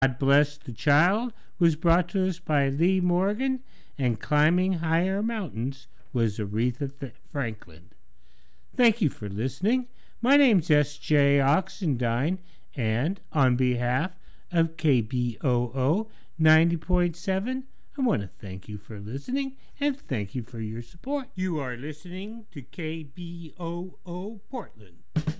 God Bless the Child was brought to us by Lee Morgan, and Climbing Higher Mountains was Aretha Franklin. Thank you for listening. My name's S.J. Oxendine, and on behalf of KBOO 90.7, I want to thank you for listening and thank you for your support. You are listening to KBOO Portland.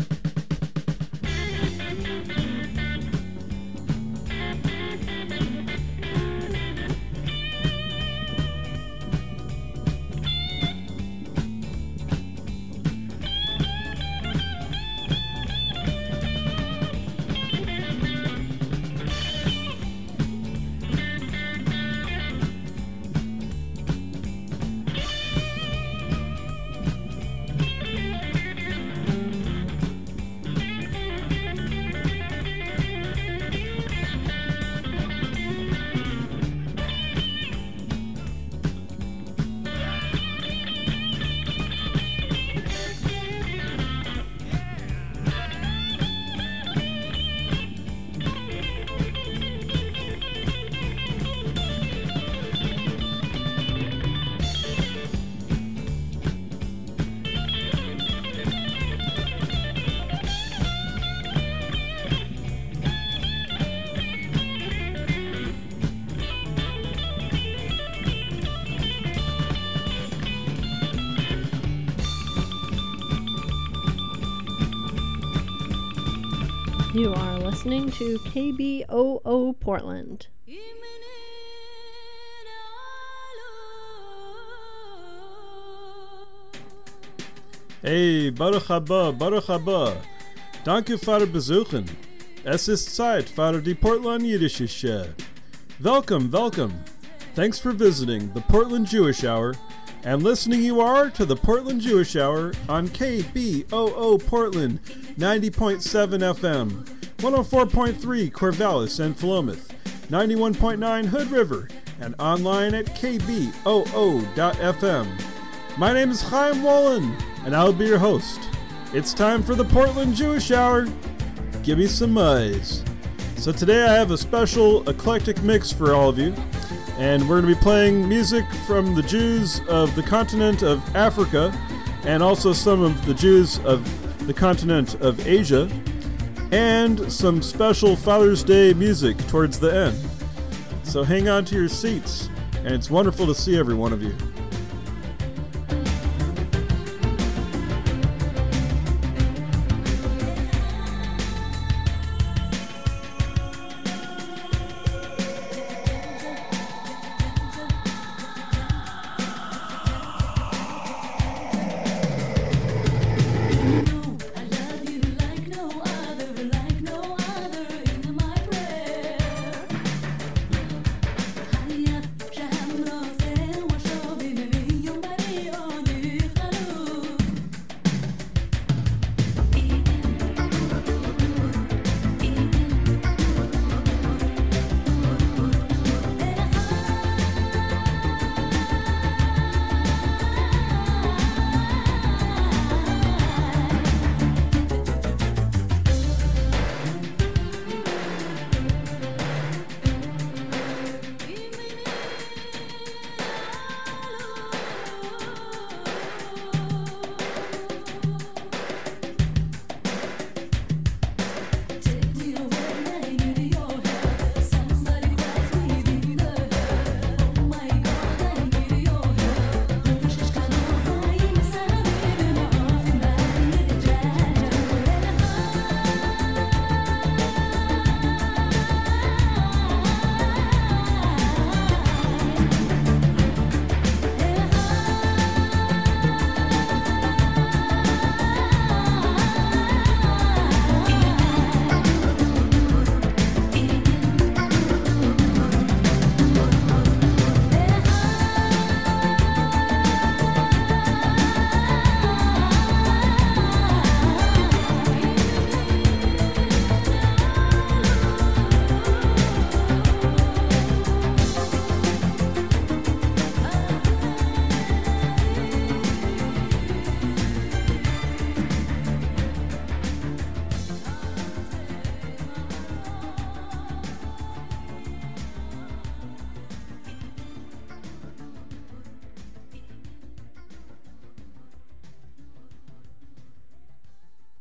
You are listening to KBOO Portland. Hey, Baruch haba, Baruch haba. Danke für besuchen. Es ist Zeit für die Portland Jiddische. Welcome, welcome. Thanks for visiting the Portland Jewish Hour, and listening you are to the Portland Jewish Hour on KBOO Portland 90.7 FM, 104.3 Corvallis and Philomath, 91.9 Hood River, and online at kboo.fm. My name is Chaim Wolin, and I'll be your host. It's time for the Portland Jewish Hour. Give me some eyes. So today I have a special eclectic mix for all of you, and we're going to be playing music from the Jews of the continent of Africa, and also some of the Jews of the continent of Asia, and some special Father's Day music towards the end. So hang on to your seats, and it's wonderful to see every one of you. Show me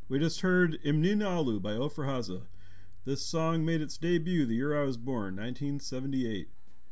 We just heard Imnin Alu by Ofra Haza. This song made its debut the year I was born, 1978.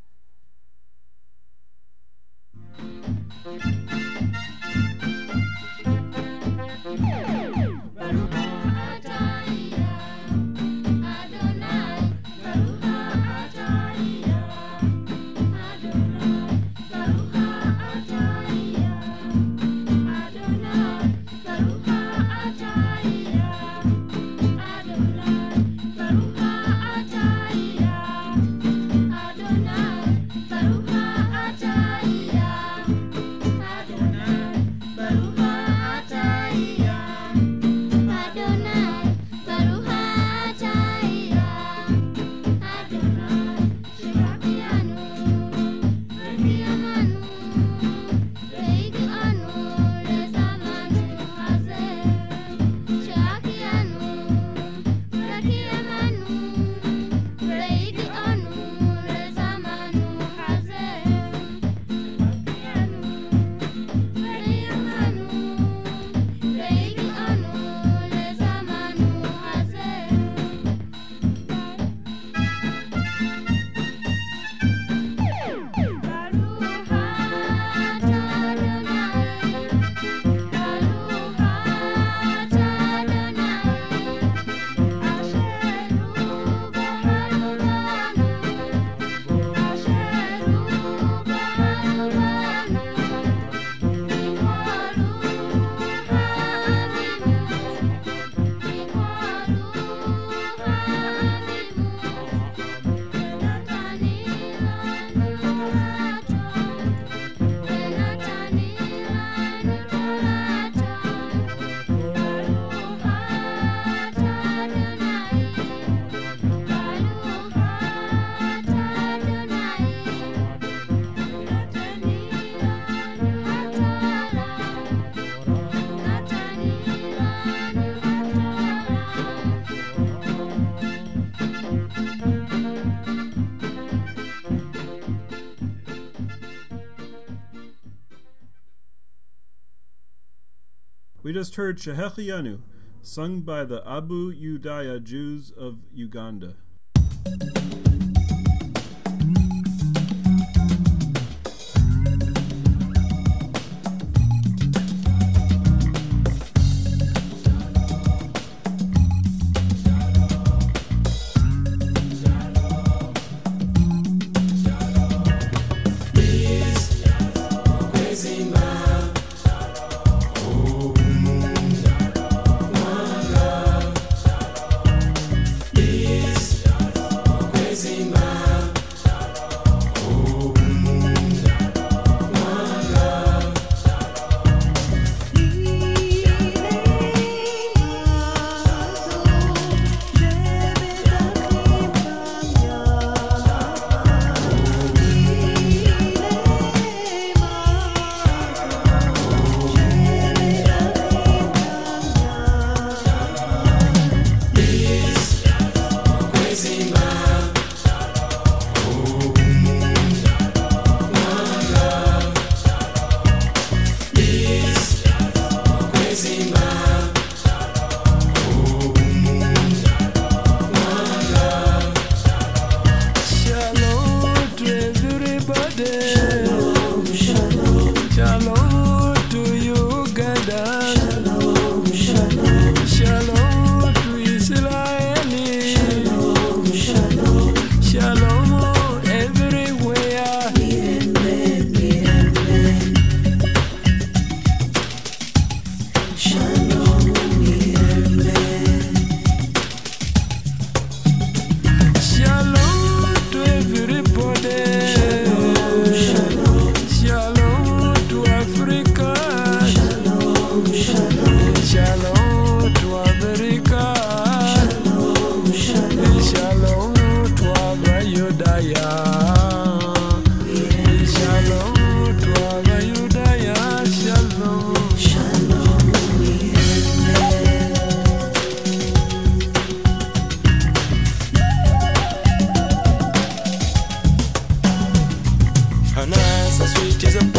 We just heard Shehecheyanu, sung by the Abu Udaya Jews of Uganda.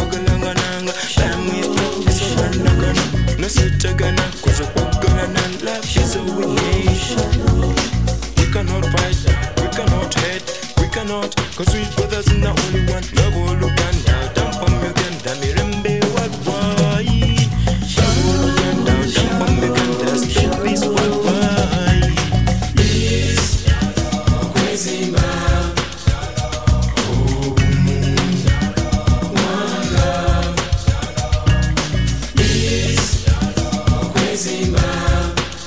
Sitagana, cause I'm gonna cannot. Cause we brothers in the only one. Love all Uganda, down from Uganda, Mirembe worldwide. Love all Uganda, down from Uganda, spread peace worldwide. Peace, crazy man. Oh, one love. Peace, crazy man.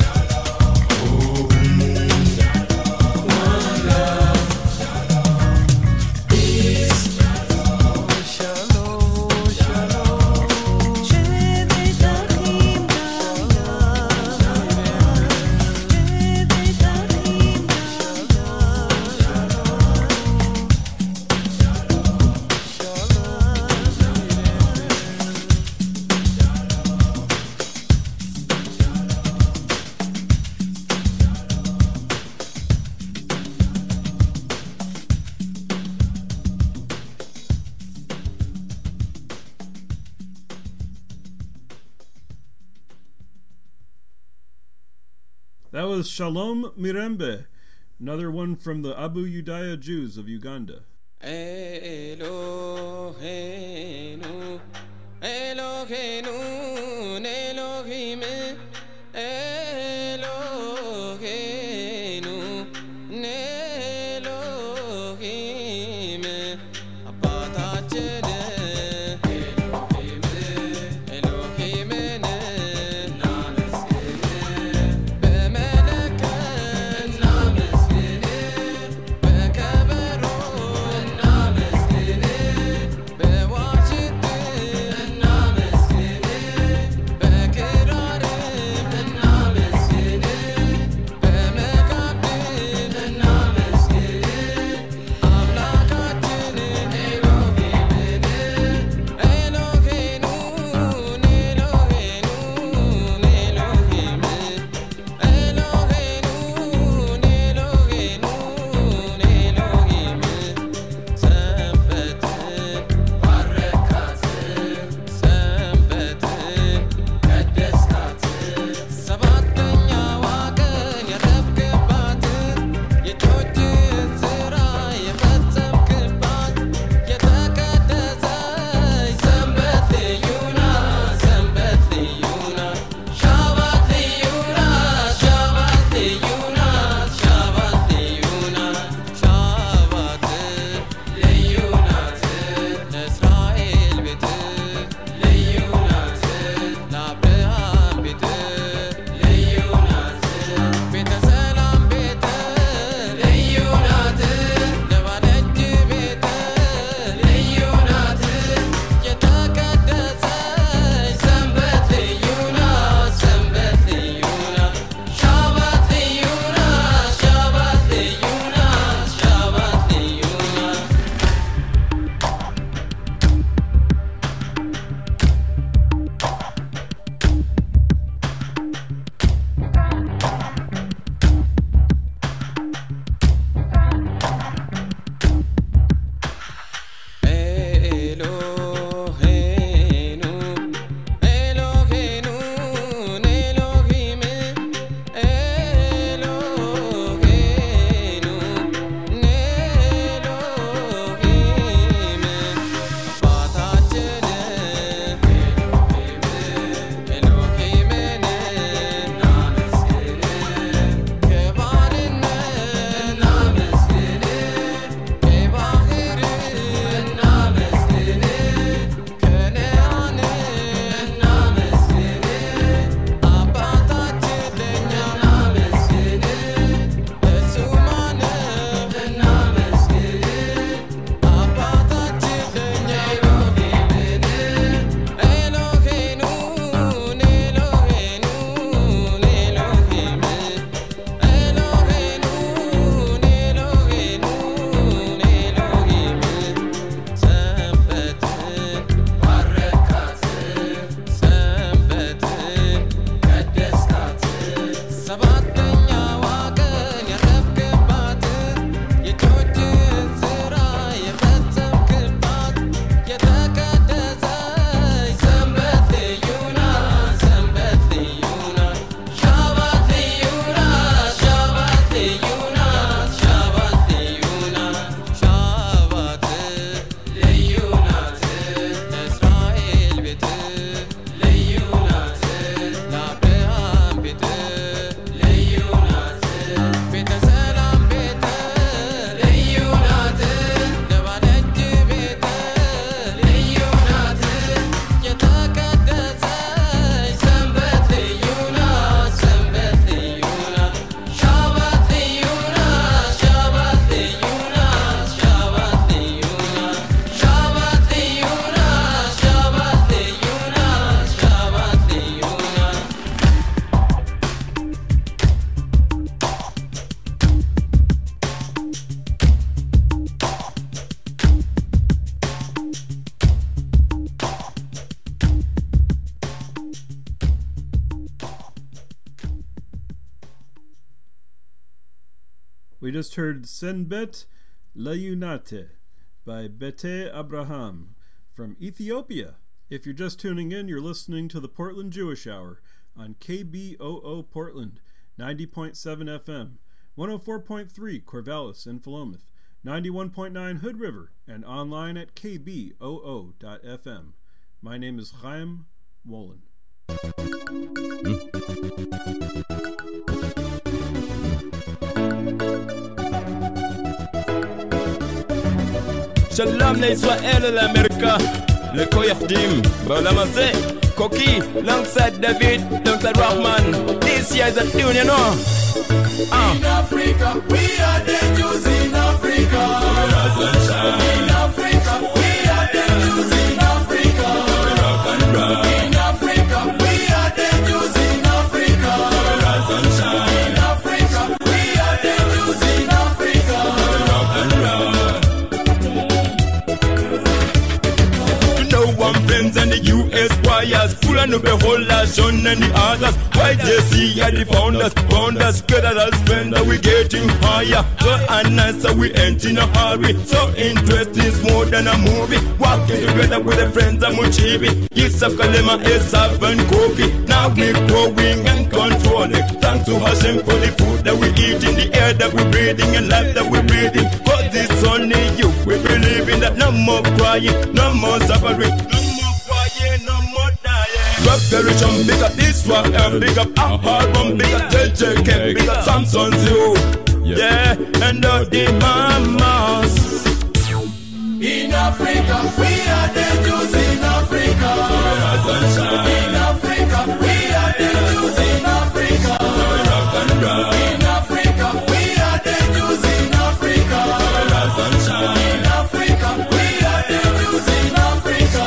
That was Shalom Mirembe, another one from the Abu Udaya Jews of Uganda. Eloheinu, Eloheinu, Elohim, Eloheinu, Elohim, Abatachene, Elohim, Elohim, Namaskene, Bemeleke, Namaskene, Bekabero, Namaskene, Bewashite, Namaskene, Bekirare, just heard Senbet Layunate by Bete Abraham from Ethiopia. If you're just tuning in, you're listening to the Portland Jewish Hour on KBOO Portland, 90.7 FM, 104.3 Corvallis and Philomath, 91.9 Hood River, and online at kboo.fm. My name is Chaim Wolin. שלום לישראל ולאמריקה, לכל יחדים בעולם הזה. קוקי, alongside David, alongside Rahman. This year is a tune, you know. In Africa, we are the Jews in Africa. In Africa, we are the Jews in Africa. In Africa, we are the Jews in Africa. In Africa, we are the Jews in Africa. You know I'm friends and the US wires, full and the whole John and the others. YJC are the founders, better as spender, we getting higher. So and nicer, we ain't in a hurry. So interesting, more than a movie. Walking together with the friends of Muchibi. Yitzhak Kalema, Esav and Koki. Now we're growing and controlling. Thanks to Hashem for the food that we eat, in the air that we're breathing, and life that we're breathing. Cause it's only you, we believe in that. No more crying, no more suffering, no more crying, no more dying. Revelation, big up this one, big up Aharon, big up JJK, big up Samson Zoo. Yeah, and all the mamas. In Africa, we are the Jews in Africa. In Africa, we are the Jews in Africa. In Africa, we are the Jews in Africa. In Africa, we are the Jews in Africa.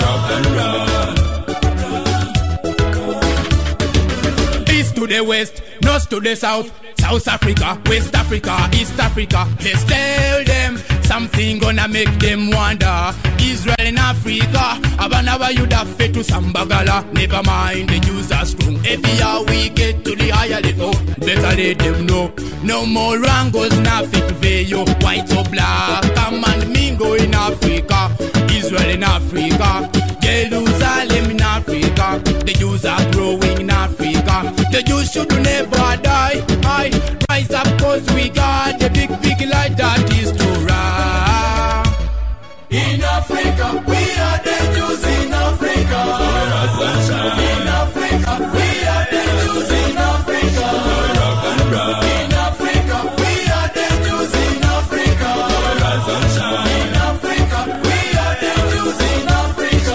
East to the west, north to the south, South Africa, West Africa, East Africa. Let's tell them something gonna make them wonder. Israel in Africa, Abanawa you da fit to Sambagala. Never mind, the Jews are strong. Every year we get to the higher level, better let them know. No more wrangles, not fit to veil. White or black, come and mingle in Africa. Israel in Africa, Jerusalem in Africa. The Jews are growing in Africa. The Jews should never die. I rise up cause we got the big light that is Torah. In Africa, we are the Jews in Africa. In Africa, we are the Jews in Africa. In Africa, we are the Jews in Africa. In Africa, we are the Jews in Africa.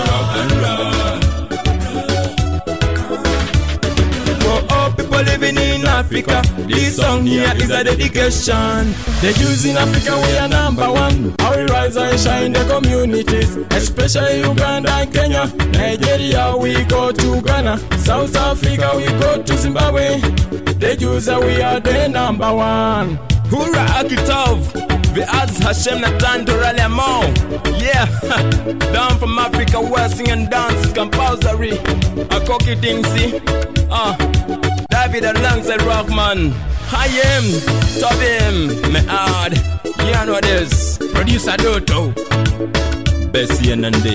For all people living in Africa, this song here is a dedication. The Jews in Africa, we are number one. How we rise and shine the communities, especially Uganda and Kenya. Nigeria, we go to Ghana. South Africa, we go to Zimbabwe. The Jews, we are the number one. Hurrah, Akitov! Be'az Hashem Natan Torale Mo. Yeah, down from Africa, we're singing dance, it's compulsory. A cocky thing, see? David alongside Rahman. I am Tobim, Mead. You know this. Producer Doto. Bessie and Nandi.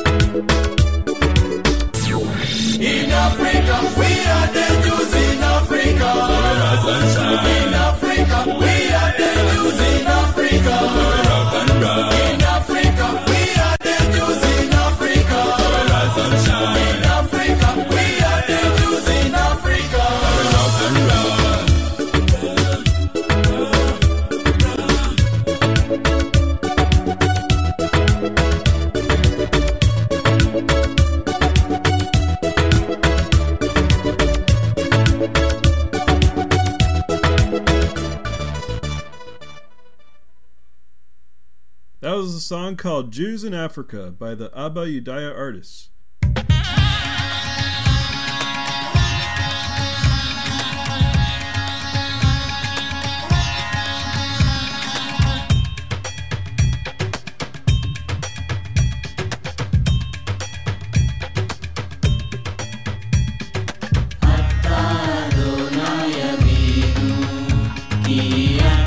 In Africa, we are the Jews in Africa. In Africa, we are the Jews in Africa. In Africa, we are the Jews in Africa. In Africa, we are the Jews in Africa. That was a song called Jews in Africa by the Abba Yudaya Artists. Adonai Yaminu, Ki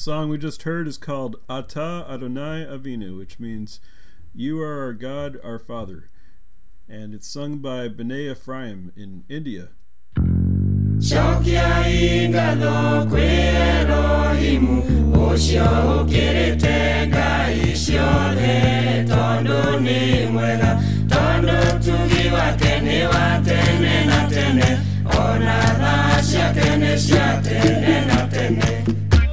song we just heard is called Ata Adonai Avinu, which means You Are Our God, Our Father. And it's sung by B'nai Ephraim in India. Shokia ingalo kwe Elohimu Osho ukirite gaishole Tondo ni mwega Tondo tugi wake ni watene na tene Ona dhasha kene sha tene na tene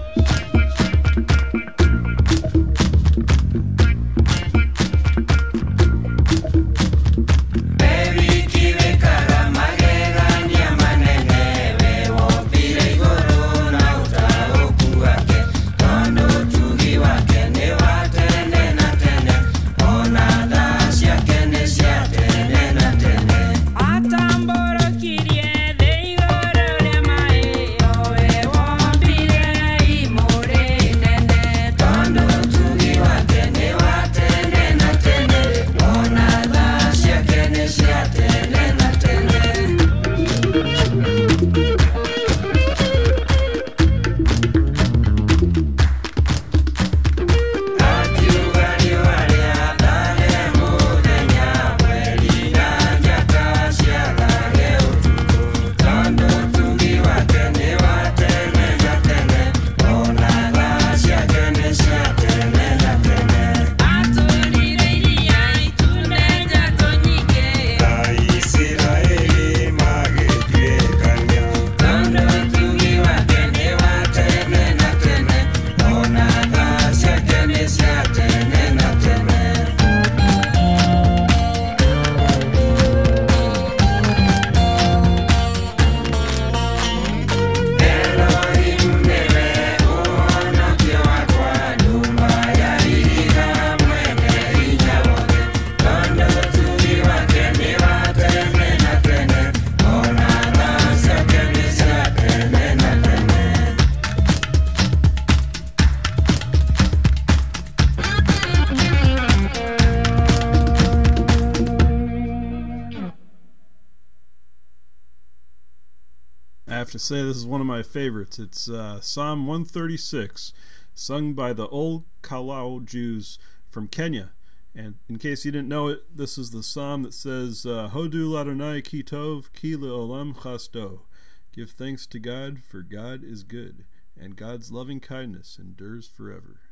I have to say this is one of my favorites. It's Psalm 136, sung by the Old Kalau Jews from Kenya. And in case you didn't know it, this is the psalm that says, Hodu l'Adonai ki tov ki le'olam chasdo. Give thanks to God, for God is good, and God's loving kindness endures forever.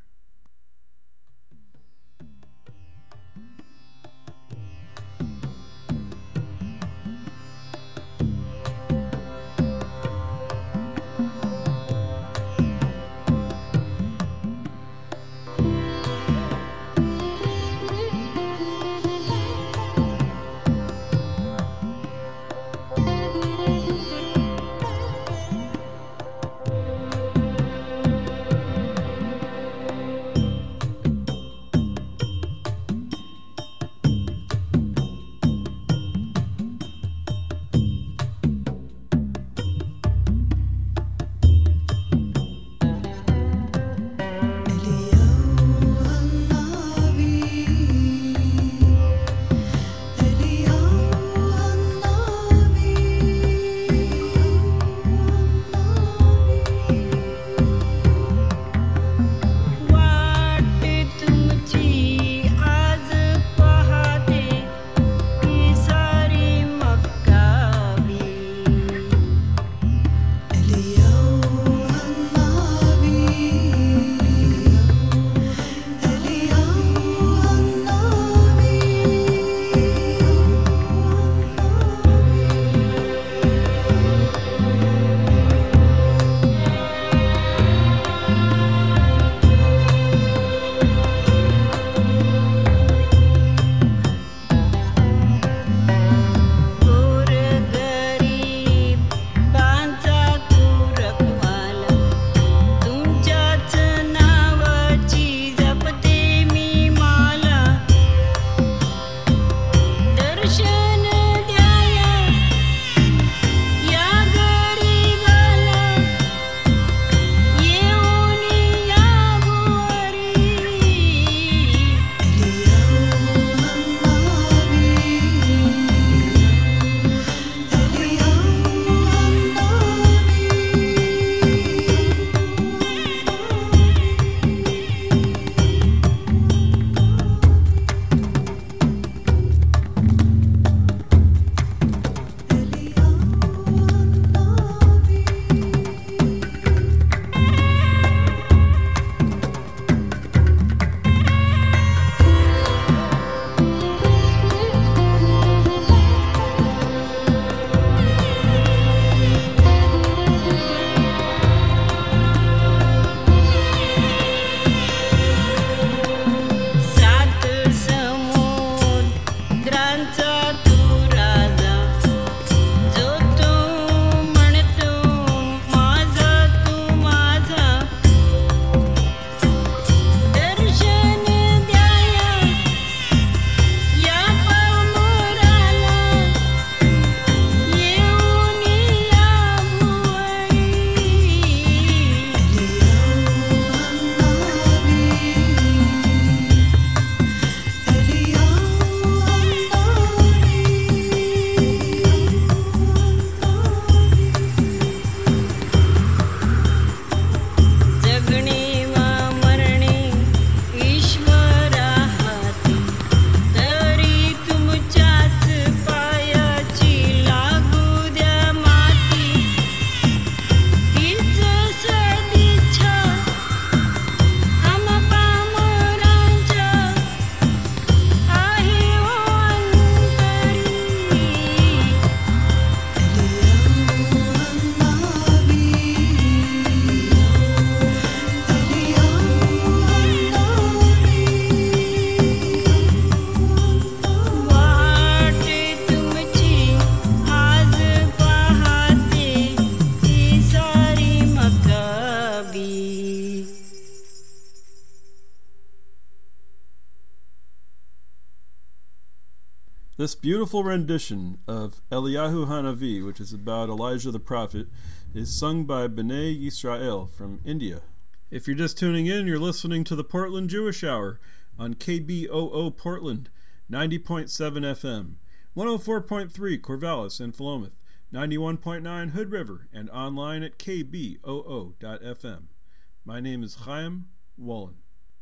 This beautiful rendition of Eliyahu Hanavi, which is about Elijah the prophet, is sung by B'nai Yisrael from India. If you're just tuning in, you're listening to the Portland Jewish Hour on KBOO Portland, 90.7 FM, 104.3 Corvallis and Philomath, 91.9 Hood River, and online at kboo.fm. My name is Chaim Wolin.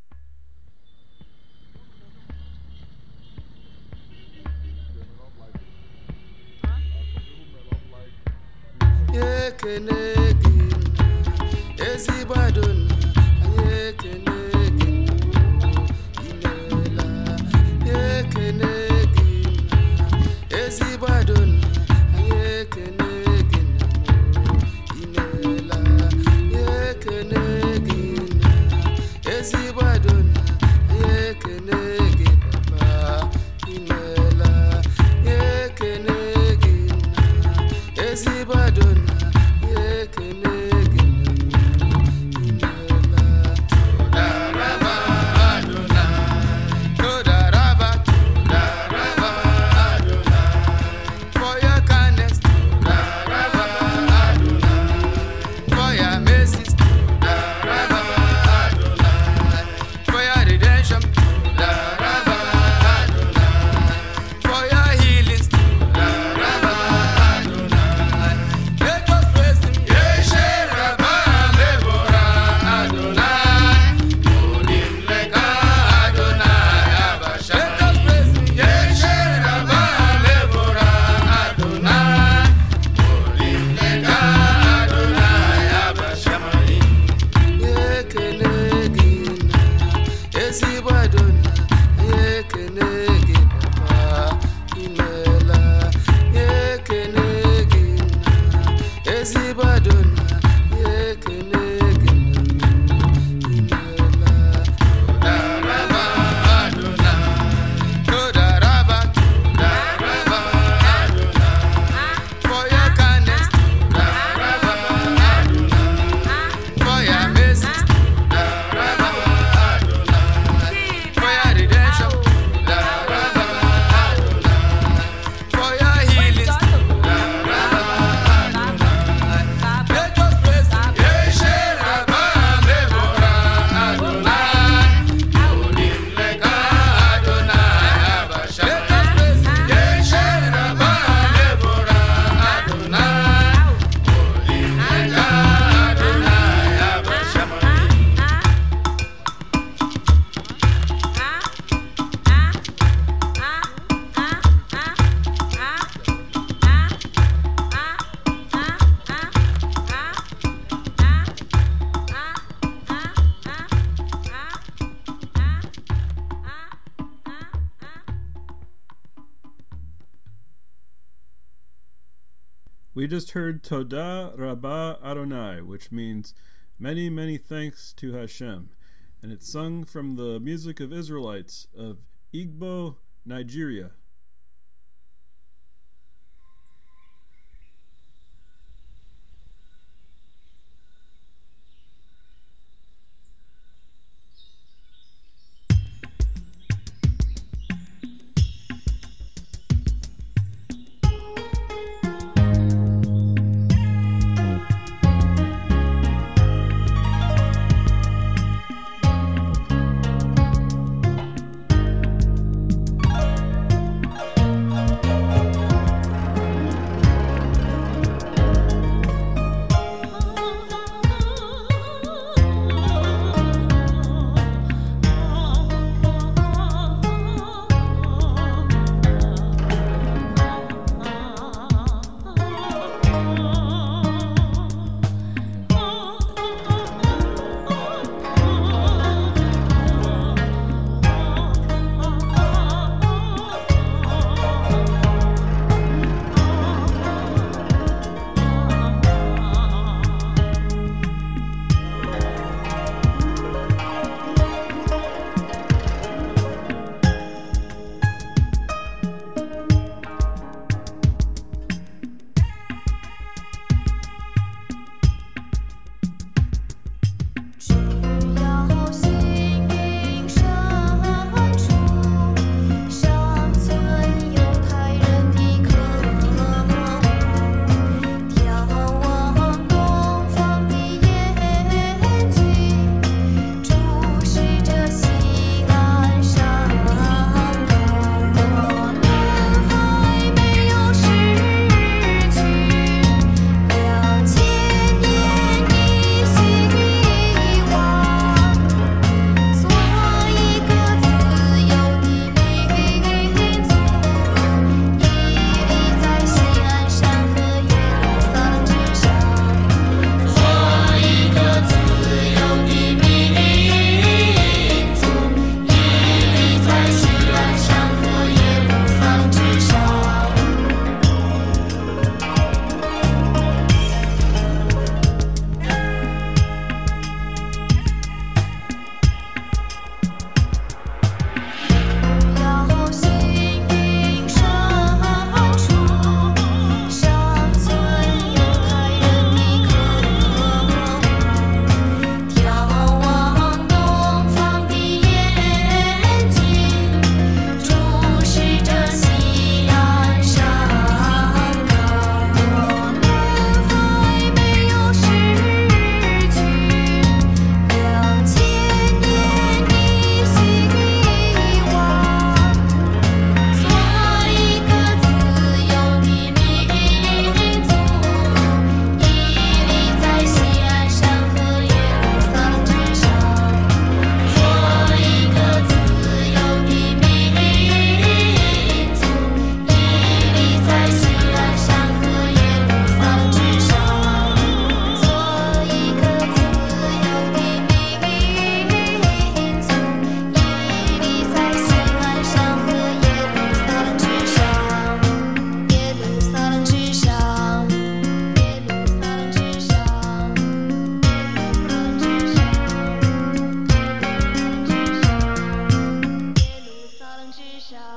Yekenegin, Ezibadon, Yekenegin, Inela, Yekenegin, Ezibadon, Yekenegin, Inela, Yekenegin, Ezibadon, Yekenegin, Papa, Inela, Yekenegin, Ezibadon. We just heard Toda Rabbah Adonai, which means many, many thanks to Hashem, and it's sung from the music of Israelites of Igbo, Nigeria.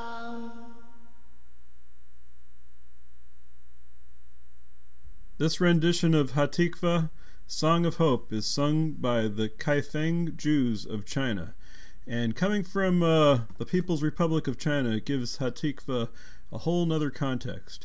This rendition of Hatikva, Song of Hope, is sung by the Kaifeng Jews of China. And coming from the People's Republic of China, it gives Hatikva a whole nother context.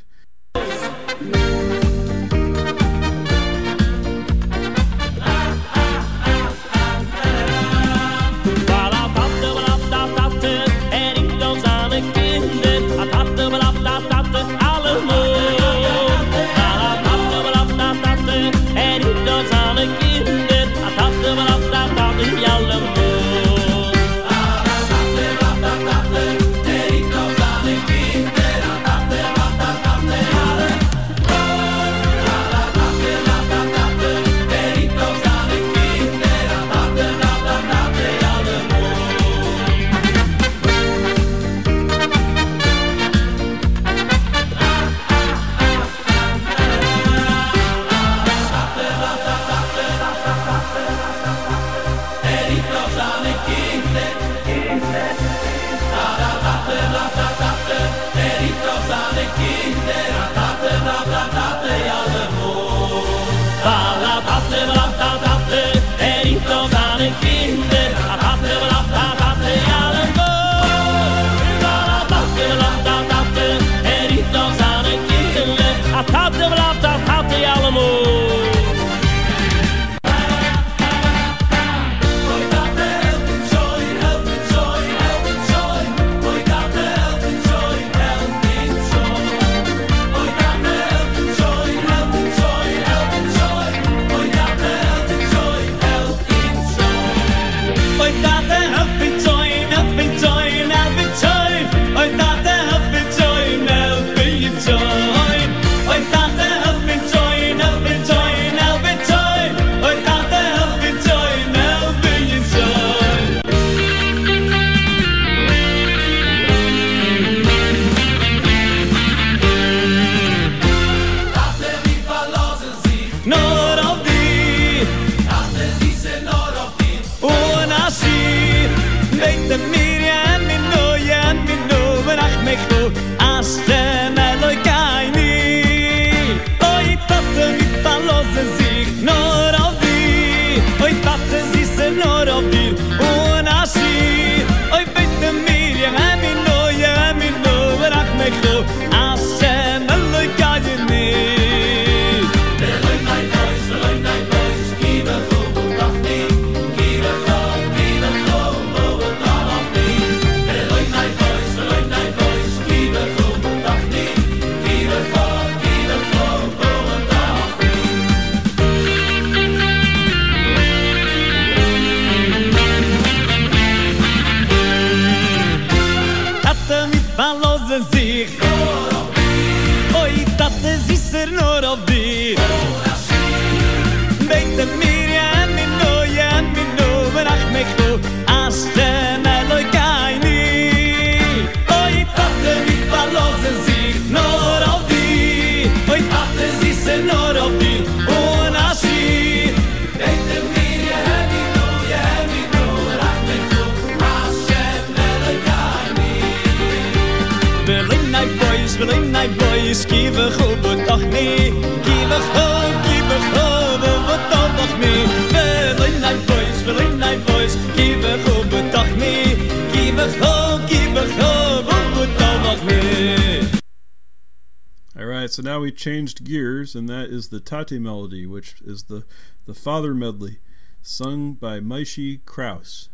Alright, so now we changed gears, and that is the Tate melody, which is the Father medley, sung by Maishi Kraus.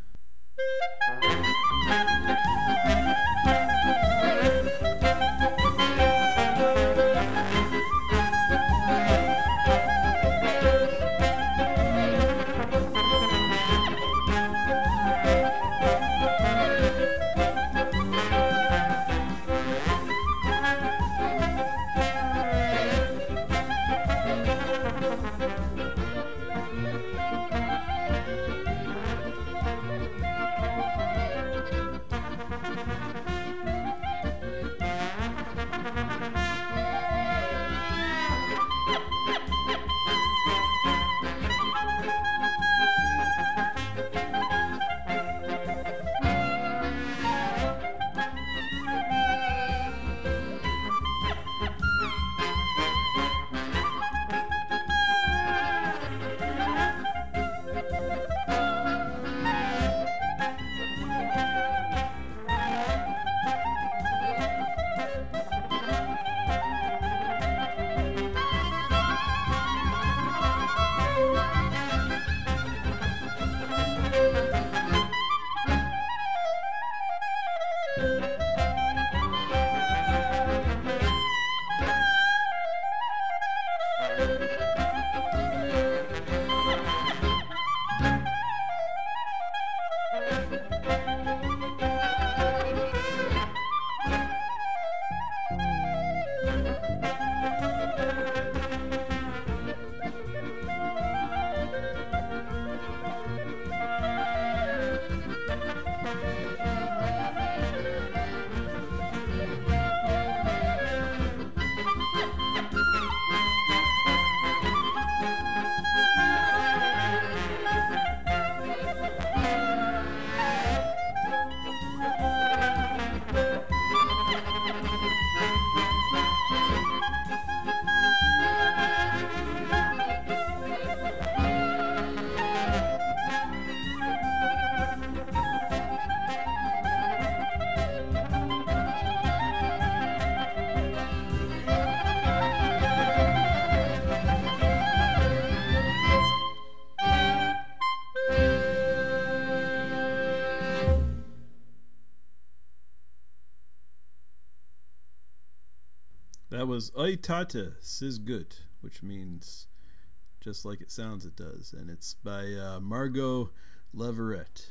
That was Oi Tate Siz Gut, which means just like it sounds it does, and it's by Margot Leverett.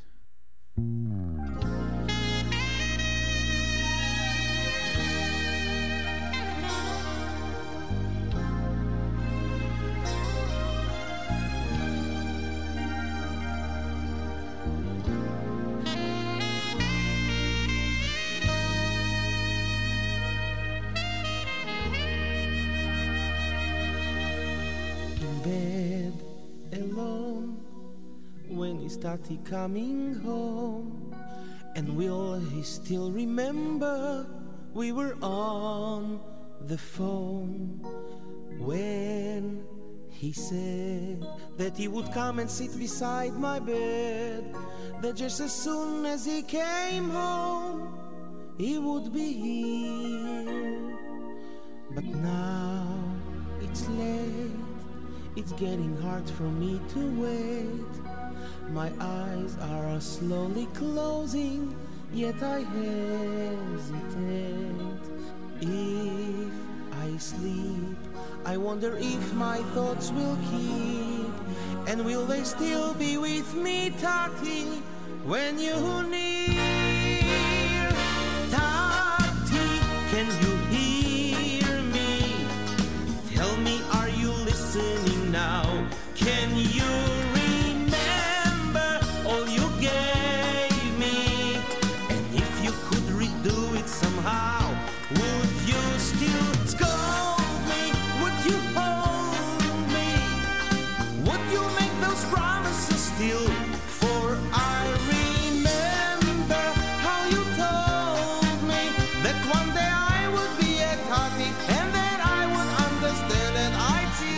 Bed alone when he started coming home, and will he still remember we were on the phone when he said that he would come and sit beside my bed, that just as soon as he came home he would be here. But now it's late, it's getting hard for me to wait. My eyes are slowly closing, yet I hesitate. If I sleep, I wonder if my thoughts will keep, and will they still be with me, Tati, when you near? Tati, can you hear me? Tell me, are you listening now? Can you remember all you gave me? And if you could redo it somehow, would you still scold me? Would you hold me? Would you make those promises still? For I remember how you told me that one day I would be a Tati, and that I would understand and I'd see.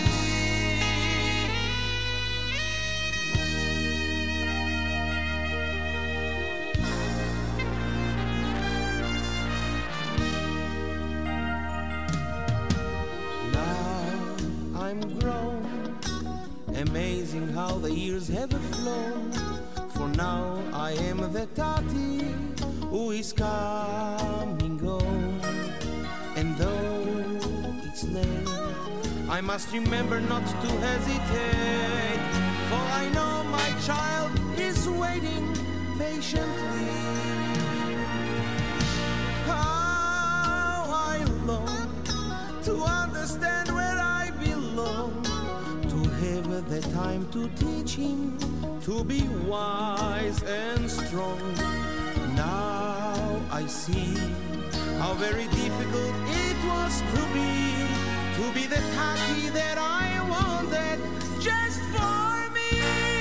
Now I'm grown, amazing how the years have flown. For now I am the Tati who is coming home, and though it's late, I must remember not to hesitate, for I know my child is waiting patiently. How I long to understand where I belong, to have the time to teach him to be wise and strong. Now I see how very difficult it was to be the Tati that I wanted just for me.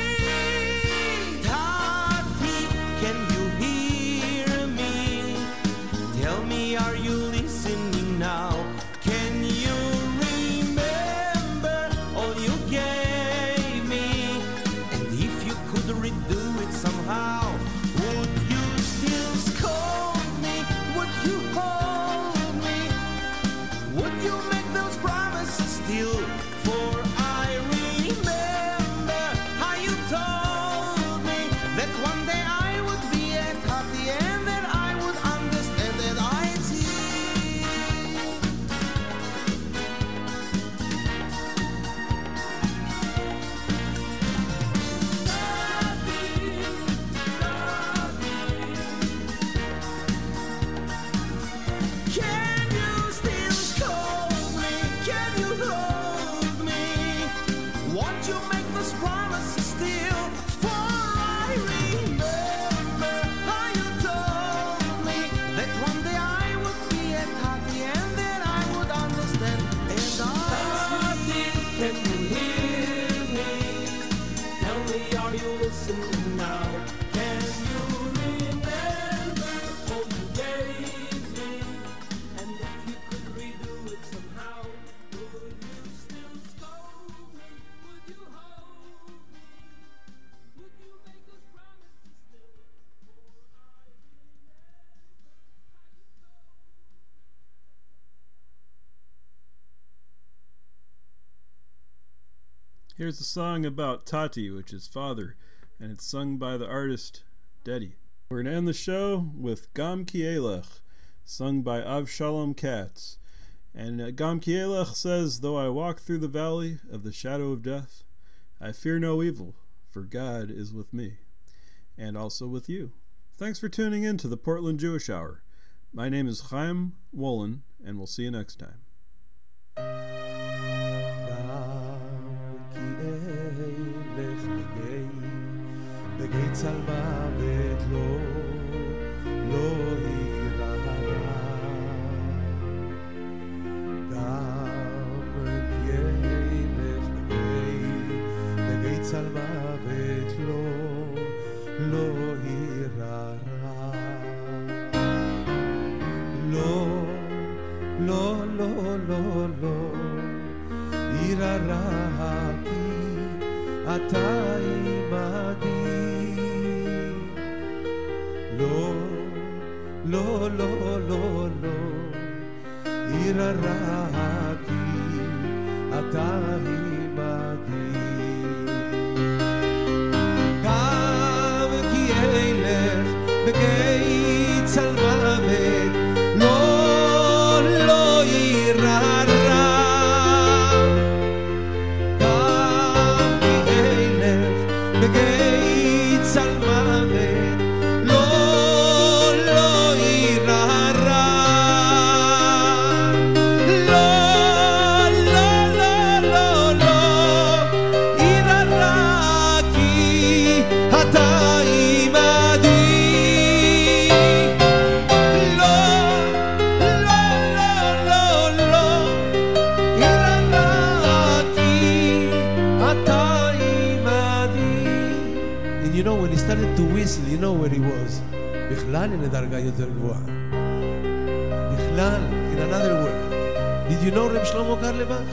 Tati, can you hear me? Tell me, are you listening now? Can you remember all you gave me? And if you could redo it somehow, would you still scold me? Would you hold me? Would you make those promises still? For I remember how you told me that one day I would be a Tati, and that I would understand that I'd see. Can you still scold me? Can you hold me? Won't you make those promises still? For I remember how you told me that one day I would be a Tati, and that I would understand and Tati, can you hear me? Tell me, are you listening now? Can you remember all you gave me? And if you could redo it somehow, would you still scold me? Would you hold me? Would you make those promises still? For I remember how you Here's a song about Tati, which is father, and it's sung by the artist Dedi. We're going to end the show with Gam Kielech, sung by Avshalom Katz. And Gam Kielech says, though I walk through the valley of the shadow of death, I fear no evil, for God is with me, and also with you. Thanks for tuning in to the Portland Jewish Hour. My name is Chaim Wolin, and we'll see you next time. In another word, did you know Reb Shlomo Karlebach?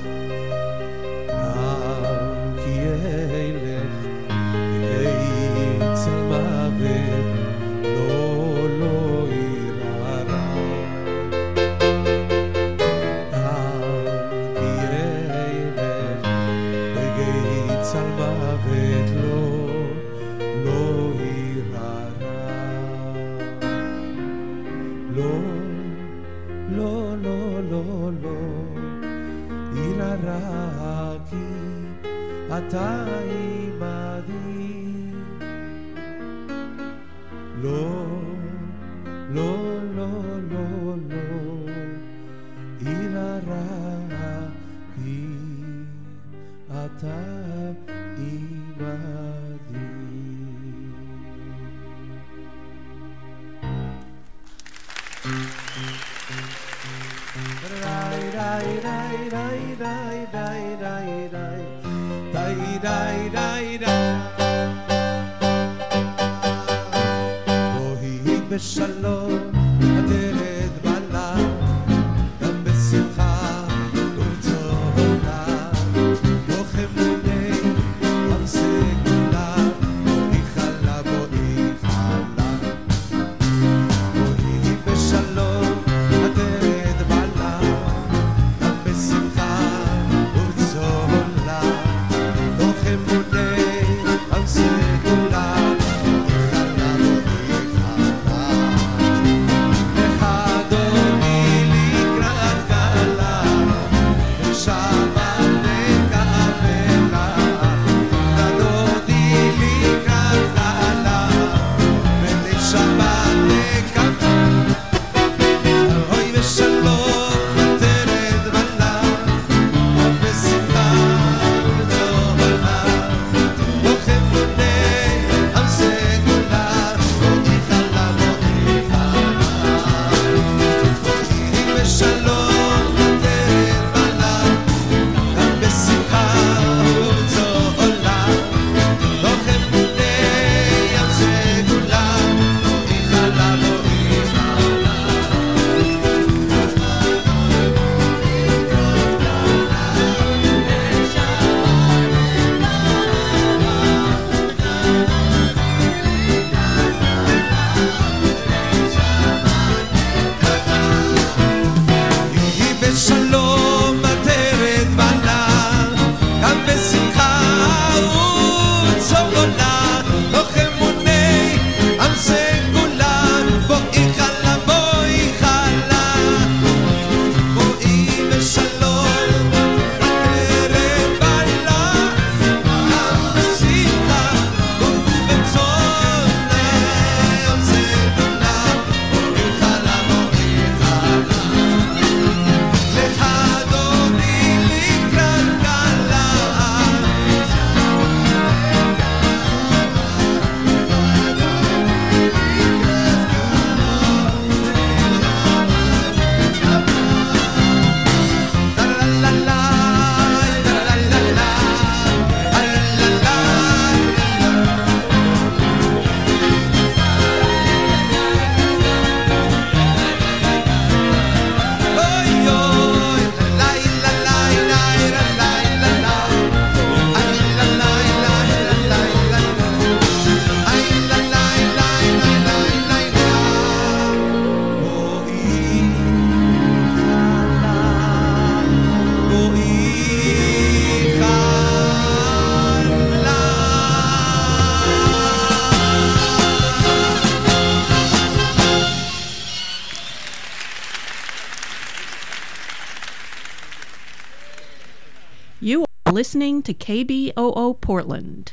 You are listening to KBOO Portland.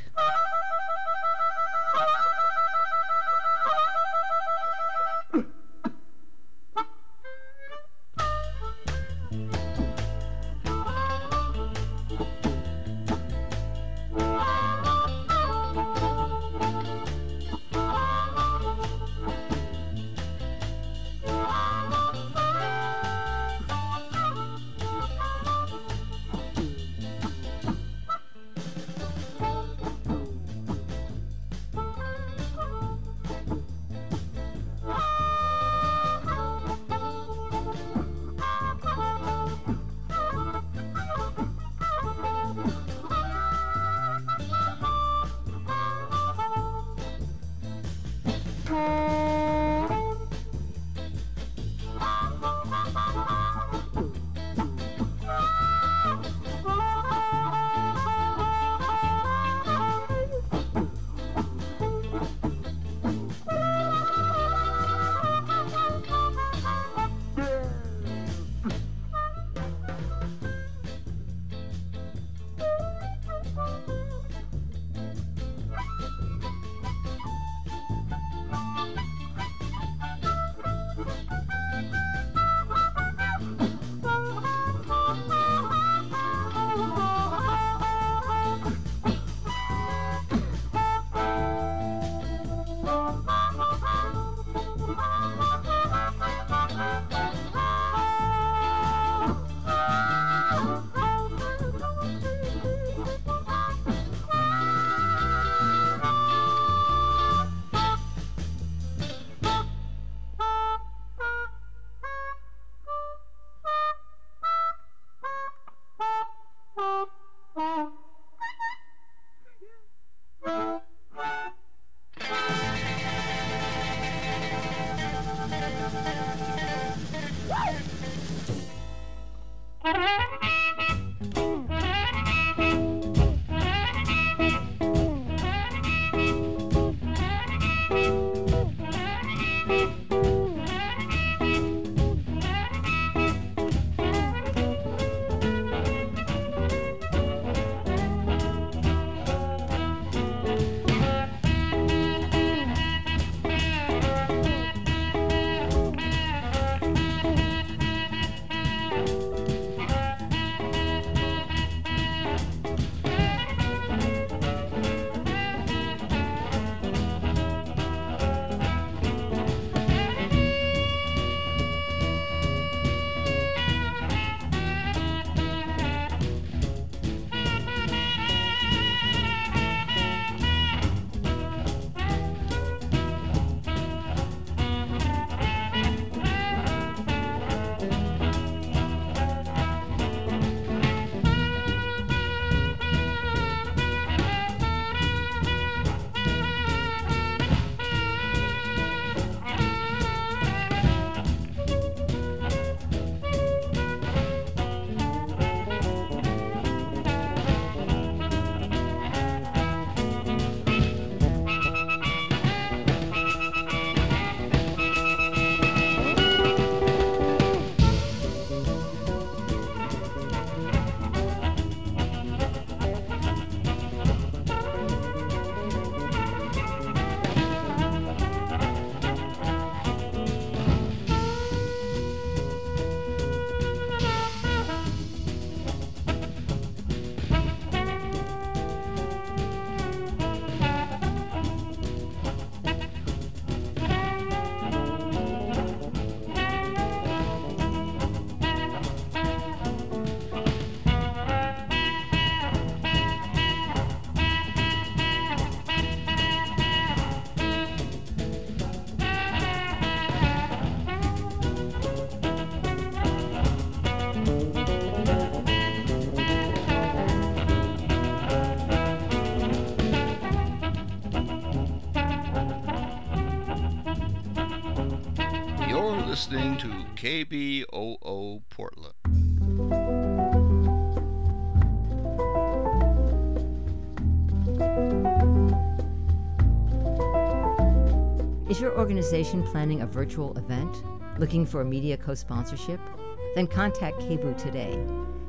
listening to KBOO Portland. Is your organization planning a virtual event? Looking for a media co-sponsorship? Then contact KBOO today.